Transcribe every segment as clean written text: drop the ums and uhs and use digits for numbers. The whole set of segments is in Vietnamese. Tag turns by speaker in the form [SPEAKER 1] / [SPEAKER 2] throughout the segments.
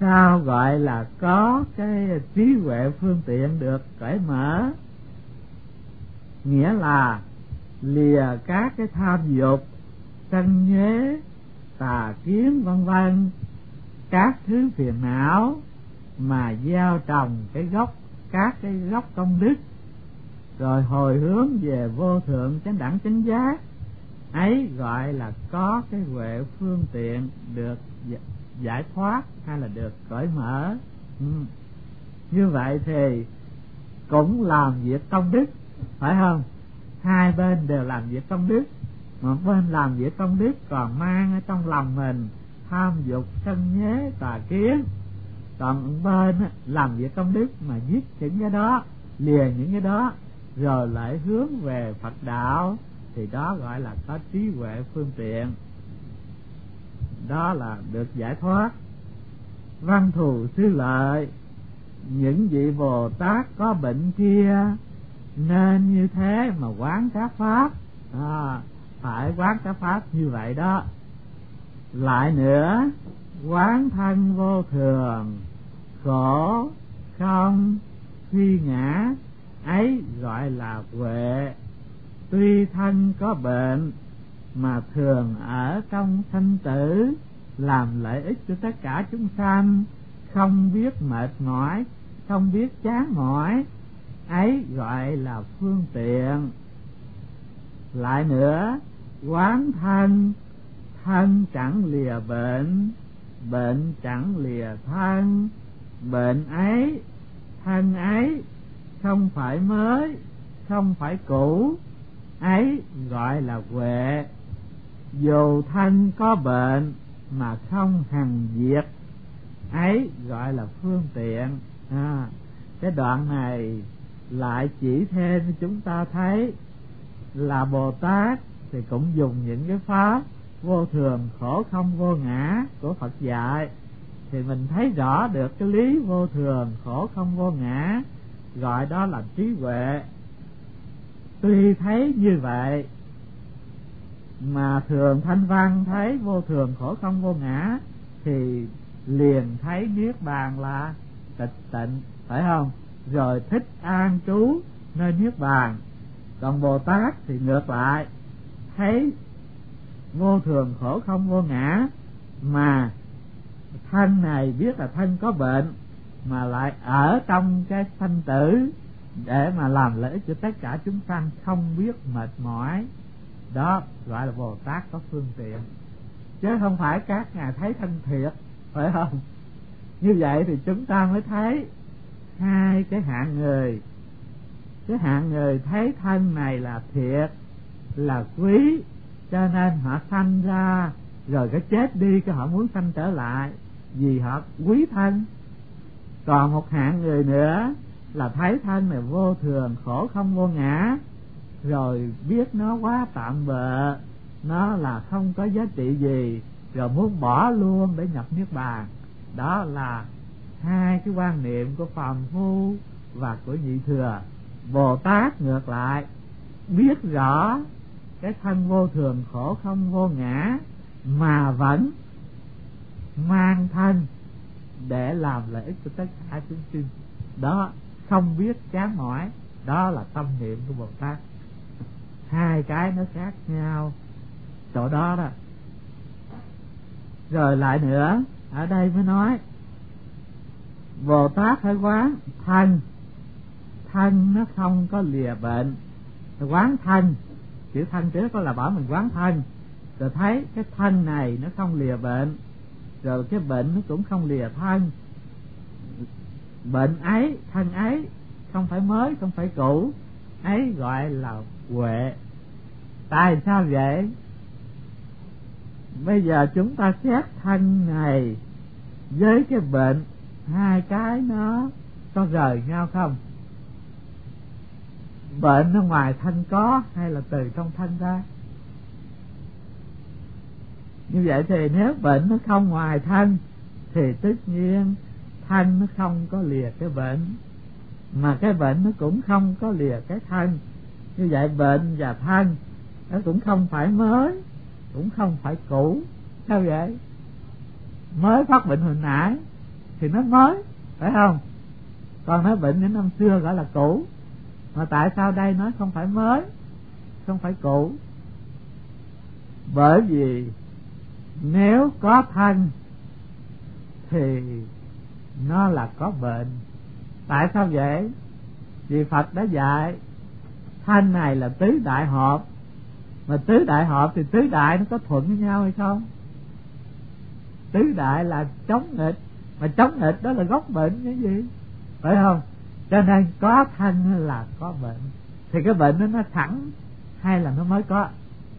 [SPEAKER 1] sao gọi là có cái trí huệ phương tiện được cởi mở? Nghĩa là lìa các cái tham dục, sân nhuế, tà kiến vân vân, các thứ phiền não, mà gieo trồng các cái gốc công đức, rồi hồi hướng về vô thượng chánh đẳng chánh giác, ấy gọi là có cái huệ phương tiện được giải thoát hay là được cởi mở. Như vậy thì cũng làm việc công đức, phải không? Hai bên đều làm việc công đức. Một bên làm việc công đức còn mang ở trong lòng mình tham dục, sân nhuế, tà kiến, còn một bên làm việc công đức mà giết những cái đó, lìa những cái đó, rồi lại hướng về Phật đạo, thì đó gọi là có trí huệ phương tiện, đó là được giải thoát. Văn thù sư lợi, những vị Bồ Tát có bệnh kia nên như thế mà quán các pháp, phải quán các pháp như vậy đó. Lại nữa, quán thân vô thường, khổ không phi ngã, ấy gọi là huệ. Tuy thân có bệnh mà thường ở trong sanh tử, làm lợi ích cho tất cả chúng sanh, không biết mệt mỏi, không biết chán mỏi, ấy gọi là phương tiện. Lại nữa, quán thân, thân chẳng lìa bệnh, bệnh chẳng lìa thân, bệnh ấy, thân ấy không phải mới, không phải cũ, ấy gọi là huệ. Dù thân có bệnh mà không hằng diệt, ấy gọi là phương tiện. Cái đoạn này lại chỉ thêm chúng ta thấy là Bồ Tát thì cũng dùng những cái pháp vô thường, khổ không, vô ngã của Phật dạy, thì mình thấy rõ được cái lý vô thường, khổ không, vô ngã, gọi đó là trí huệ. Tuy thấy như vậy mà thường thanh văn thấy vô thường, khổ không, vô ngã thì liền thấy niết bàn là tịch tịnh, phải không? Rồi thích an trú nơi niết bàn. Còn Bồ Tát thì ngược lại, thấy vô thường, khổ không, vô ngã, mà thân này biết là thân có bệnh, mà lại ở trong cái sanh tử để mà làm lợi ích cho tất cả chúng sanh, không biết mệt mỏi. Đó gọi là Bồ Tát có phương tiện, chứ không phải các ngài thấy thân thiệt, phải không? Như vậy thì chúng ta mới thấy hai cái hạng người. Cái hạng người thấy thân này là thiệt, là quý, cho nên họ sanh ra, rồi cái chết đi cái họ muốn sanh trở lại, vì họ quý thân. Còn một hạng người nữa là thấy thân này vô thường, khổ không, vô ngã, rồi biết nó quá tạm bợ, nó là không có giá trị gì, rồi muốn bỏ luôn để nhập niết bàn. Đó là hai cái quan niệm của phàm phu và của nhị thừa. Bồ Tát ngược lại, biết rõ cái thân vô thường, khổ không, vô ngã, mà vẫn mang thân để làm lợi ích cho tất cả chúng sinh. Đó, không biết chán mỏi, đó là tâm niệm của Bồ Tát. Hai cái nó khác nhau chỗ đó đó. Rồi lại nữa, ở đây mới nói Bồ Tát phải quán thân, thân nó không có lìa bệnh. Quán thân, chữ thân trước đó là bảo mình quán thân, rồi thấy cái thân này nó không lìa bệnh, rồi cái bệnh nó cũng không lìa thân. Bệnh ấy, thân ấy không phải mới, không phải cũ, ấy gọi là huệ. Tại sao vậy? Bây giờ chúng ta xét thân này với cái bệnh, hai cái nó có rời nhau không? Bệnh nó ngoài thân có hay là từ trong thân ra? Như vậy thì nếu bệnh nó không ngoài thân thì tất nhiên thân nó không có lìa cái bệnh, mà cái bệnh nó cũng không có lìa cái thân. Như vậy bệnh và thân nó cũng không phải mới, cũng không phải cũ. Sao vậy? Mới phát bệnh hồi nãy, thì nó mới, phải không? Còn nói bệnh những năm xưa gọi là cũ. Mà tại sao đây nói không phải mới, không phải cũ? Bởi vì nếu có thân thì nó là có bệnh. Tại sao vậy? Vì Phật đã dạy thân này là tứ đại hợp. Mà tứ đại hợp thì tứ đại nó có thuận với nhau hay không? Tứ đại là chống nghịch, mà chống nghịch đó là gốc bệnh cái gì, phải không? Cho nên có thân là có bệnh. Thì cái bệnh đó nó sẵn hay là nó mới có?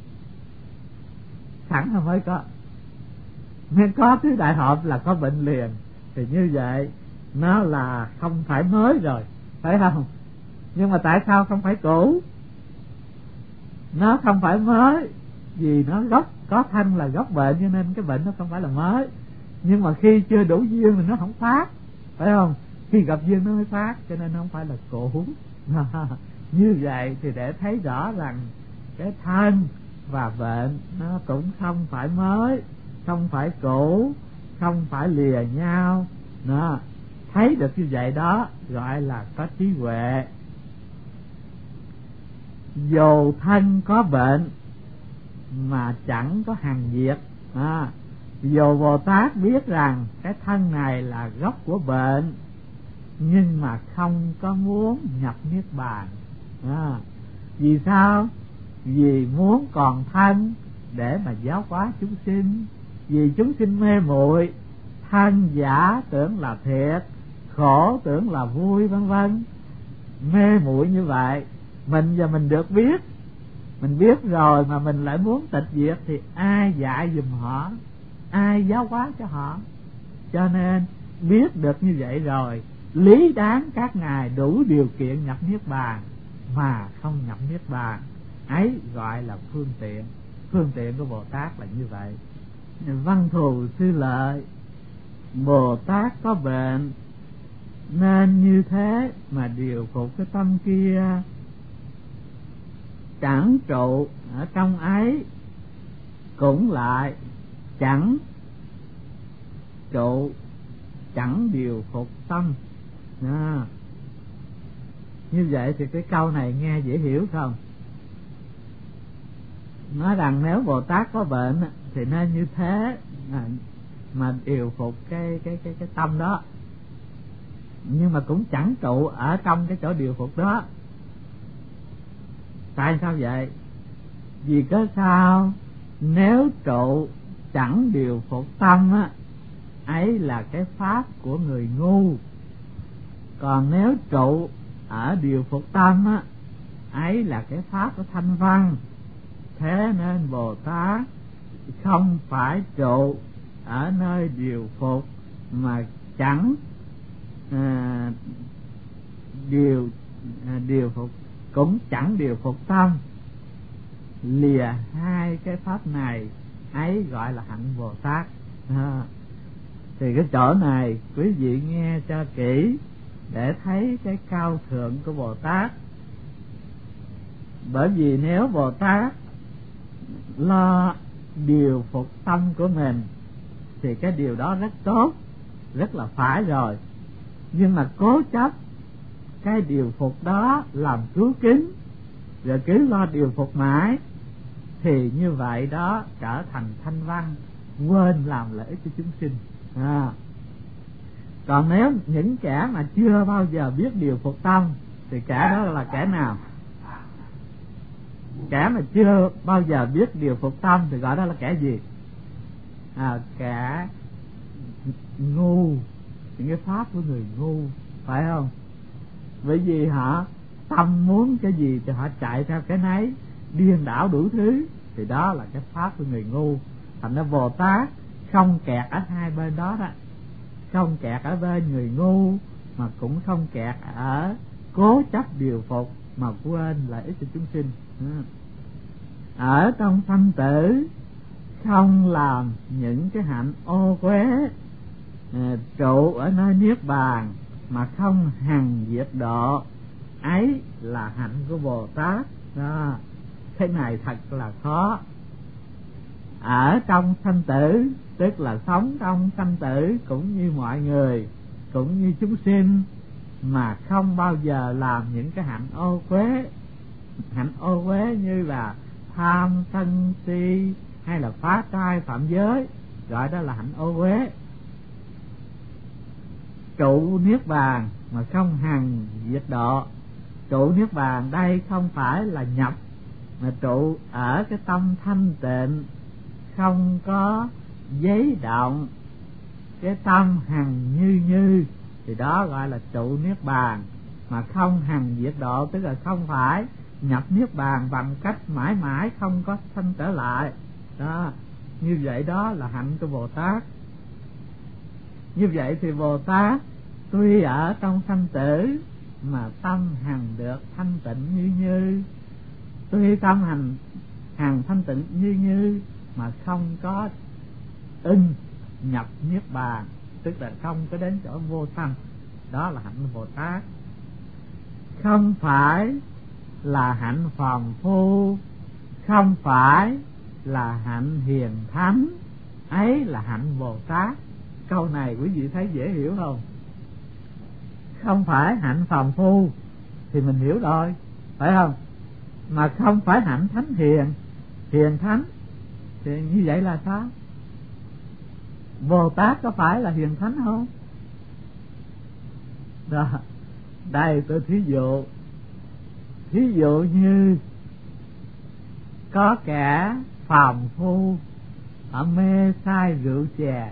[SPEAKER 1] Sẵn là mới có. Nên có tứ đại hợp là có bệnh liền. Thì như vậy nó là không phải mới rồi, phải không? Nhưng mà tại sao không phải cũ? Nó không phải mới vì nó gốc, có thân là gốc bệnh, cho nên cái bệnh nó không phải là mới. Nhưng mà khi chưa đủ duyên thì nó không phát, phải không? Khi gặp duyên nó mới phát, cho nên nó không phải là cũ. Như vậy thì để thấy rõ rằng cái thân và bệnh nó cũng không phải mới, không phải cũ, không phải lìa nhau. Nó thấy được như vậy đó gọi là có trí huệ. Dù thân có bệnh mà chẳng có hằng diệt. Dù Bồ Tát biết rằng cái thân này là gốc của bệnh, nhưng mà không có muốn nhập niết bàn. Vì sao? Vì muốn còn thân để mà giáo hóa chúng sinh. Vì chúng sinh mê muội, thân giả tưởng là thiệt, khổ tưởng là vui, vân vân. Mê muội như vậy, mình giờ mình được biết, mình biết rồi mà mình lại muốn tịch diệt thì ai dạy giùm họ, ai giáo hóa cho họ? Cho nên biết được như vậy rồi, lý đáng các ngài đủ điều kiện nhập niết bàn mà không nhập niết bàn, ấy gọi là phương tiện. Phương tiện của Bồ Tát là như vậy. Văn Thù Sư Lợi, Bồ Tát có bệnh nên như thế mà điều phục cái tâm kia, chẳng trụ ở trong ấy, cũng lại chẳng trụ, chẳng điều phục tâm. Như vậy thì cái câu này nghe dễ hiểu không? Nói rằng nếu Bồ Tát có bệnh thì nên như thế mà điều phục cái tâm đó, nhưng mà cũng chẳng trụ ở trong cái chỗ điều phục đó. Tại sao vậy? Vì cớ sao? Nếu trụ chẳng điều phục tâm á, ấy là cái pháp của người ngu. Còn nếu trụ ở điều phục tâm á, ấy là cái pháp của thanh văn. Thế nên Bồ Tát không phải trụ ở nơi điều phục, mà chẳng điều phục, cũng chẳng điều phục tâm. Lìa hai cái pháp này, ấy gọi là hạnh Bồ Tát. Thì cái chỗ này quý vị nghe cho kỹ để thấy cái cao thượng của Bồ Tát. Bởi vì nếu Bồ Tát lo điều phục tâm của mình thì cái điều đó rất tốt, rất là phải rồi. Nhưng mà cố chấp cái điều phục đó làm cứu kính, rồi cứ lo điều phục mãi, thì như vậy đó trở thành thanh văn, quên làm lợi ích cho chúng sinh. Còn nếu những kẻ mà chưa bao giờ biết điều phục tâm thì kẻ đó là kẻ nào? Kẻ mà chưa bao giờ biết điều phục tâm thì gọi đó là kẻ gì? Kẻ ngu, những cái pháp của người ngu, phải không? Bởi vì họ tâm muốn cái gì thì họ chạy theo cái nấy, điên đảo đủ thứ, thì đó là cái pháp của người ngu. Thành ra Bồ Tát không kẹt ở hai bên đó đó, không kẹt ở bên người ngu, mà cũng không kẹt ở cố chấp điều phục mà quên lợi ích cho chúng sinh. Ở trong sanh tử không làm những cái hạnh ô uế, trụ ở nơi niết bàn mà không hằng diệt độ, ấy là hạnh của Bồ Tát. Cái này thật là khó. ở trong sanh tử, tức là sống trong sanh tử cũng như mọi người, cũng như chúng sinh, mà không bao giờ làm những cái hạnh ô uế. Hạnh ô uế như là tham sân si hay là phá trai phạm giới, gọi đó là hạnh ô uế. Trụ niết bàn mà không hằng diệt độ. Trụ niết bàn đây không phải là nhập, mà trụ ở cái tâm thanh tịnh, không có giấy động, cái tâm hằng như, thì đó gọi là trụ niết bàn mà không hằng diệt độ, tức là không phải nhập niết bàn bằng cách mãi mãi không có sanh trở lại. Đó, như vậy đó là hạnh của Bồ Tát. Như vậy thì Bồ Tát tuy ở trong sanh tử mà tâm hằng được thanh tịnh như, tuy tâm hằng thanh tịnh như mà không có nhập niết bàn, tức là không có đến chỗ vô sanh. Đó là hạnh của Bồ Tát. Không phải là hạnh phàm phu, không phải là hạnh hiền thánh, ấy là hạnh Bồ Tát. Câu này quý vị thấy dễ hiểu không? Không phải hạnh phàm phu thì mình hiểu rồi, phải không? Mà không phải hạnh thánh hiền thánh thì như vậy là sao? Bồ Tát có phải là hiền thánh không? Đó, đây tôi thí dụ như có kẻ phàm phu ở mê say rượu chè,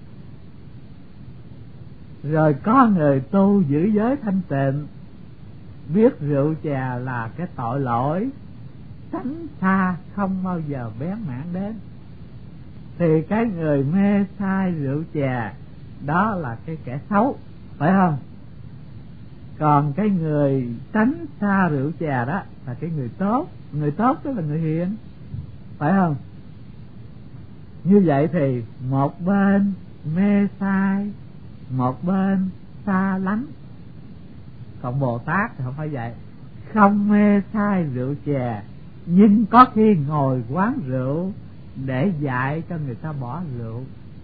[SPEAKER 1] rồi có người tu giữ giới thanh tịnh, biết rượu chè là cái tội lỗi, tránh xa không bao giờ bén mảng đến, thì cái người mê say rượu chè đó là cái kẻ xấu, phải không? Còn cái người tránh xa rượu chè đó là cái người tốt. Người tốt tức là người hiền, phải không? Như vậy thì một bên mê sai, một bên xa lánh. Còn Bồ Tát thì không phải vậy, không mê sai rượu chè, nhưng có khi ngồi quán rượu để dạy cho người ta bỏ rượu.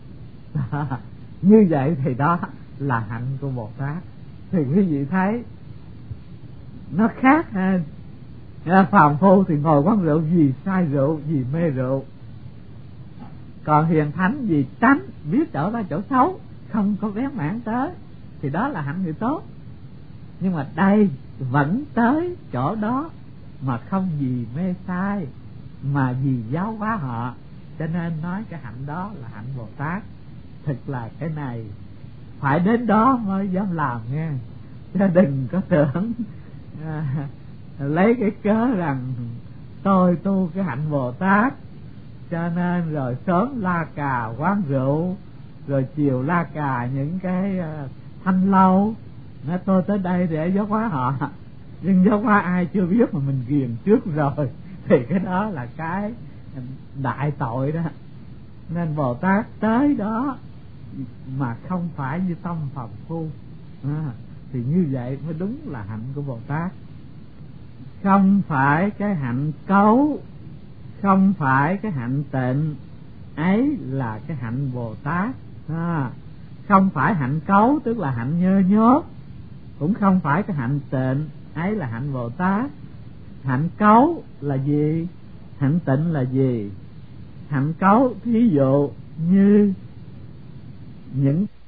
[SPEAKER 1] Như vậy thì đó là hạnh của Bồ Tát. Thì quý vị thấy nó khác hơn. Phàm phu thì ngồi quán rượu vì sai rượu, vì mê rượu. Còn hiền thánh vì tránh, biết trở ra chỗ xấu, không có bén mảng tới, thì đó là hạnh người tốt. Nhưng mà đây vẫn tới chỗ đó mà không vì mê sai, mà vì giáo hóa họ, cho nên nói cái hạnh đó là hạnh Bồ Tát. Thực là cái này phải đến đó mới dám làm nghe, chứ đừng có tưởng lấy cái cớ rằng tôi tu cái hạnh Bồ Tát cho nên rồi sớm la cà quán rượu, rồi chiều la cà những cái thanh lâu, nói tôi tới đây để giáo hóa họ. Nhưng giáo hóa ai chưa biết mà mình ghiền trước rồi, thì cái đó là cái đại tội đó. Nên Bồ Tát tới đó mà không phải như tâm phàm phu, thì như vậy mới đúng là hạnh của Bồ Tát. Không phải cái hạnh cấu, không phải cái hạnh tịnh, ấy là cái hạnh Bồ Tát. Không phải hạnh cấu tức là hạnh nhơ nhốt, cũng không phải cái hạnh tịnh, ấy là hạnh Bồ Tát. Hạnh cấu là gì? Hạnh tịnh là gì? Hạnh cấu thí dụ như những